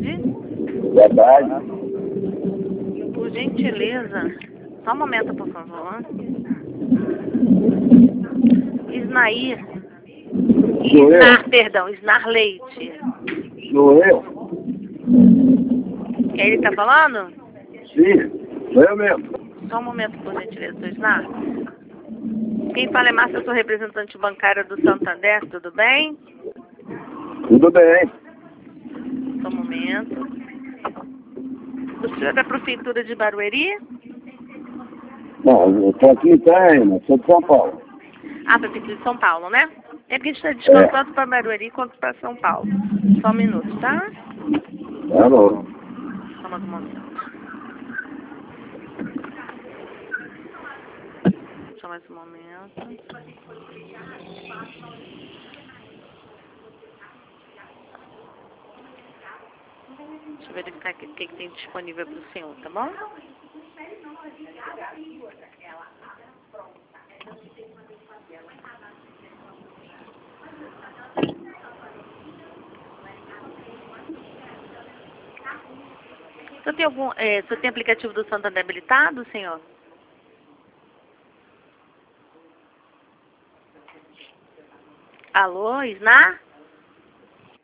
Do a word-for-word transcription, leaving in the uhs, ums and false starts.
tarde. Boa tarde. Por gentileza, só um momento, por favor. Isnair. Sou eu? Isnar, perdão, Isnar Leite. Sou eu? Quem ele tá falando? Sim, sou eu mesmo. Só um momento, por gentileza, seu Isnar. Quem fala é Márcia, eu sou representante bancária do Santander, tudo bem? Tudo bem. Só um momento. O senhor é da Prefeitura de Barueri? Não, eu estou aqui em Itaima, sou de São Paulo. Ah, Prefeitura de São Paulo, né? É porque a gente está discutindo tanto para Barueri quanto para São Paulo. Só um minuto, tá? Tá bom. Só mais um momento. Só mais um momento. Deixa eu verificar o que, que tem disponível para o senhor, tá bom? O senhor tem algum, é, o senhor tem aplicativo do Santander habilitado, senhor? Alô, Isnar?